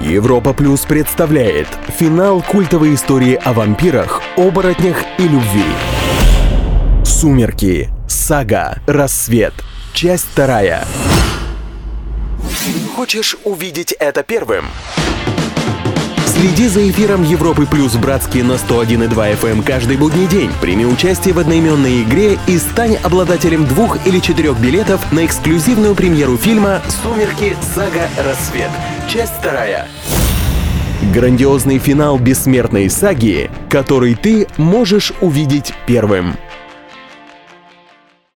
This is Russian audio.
Европа Плюс представляет финал культовой истории о вампирах, оборотнях и любви. «Сумерки. Сага. Рассвет». Часть 2. Хочешь увидеть это первым? Следи за эфиром Европы Плюс братские на 101,2 FM каждый будний день. Прими участие в одноименной игре и стань обладателем 2 или 4 билетов на эксклюзивную премьеру фильма «Сумерки. Сага. Рассвет». Часть 2. Грандиозный финал бессмертной саги, который ты можешь увидеть первым.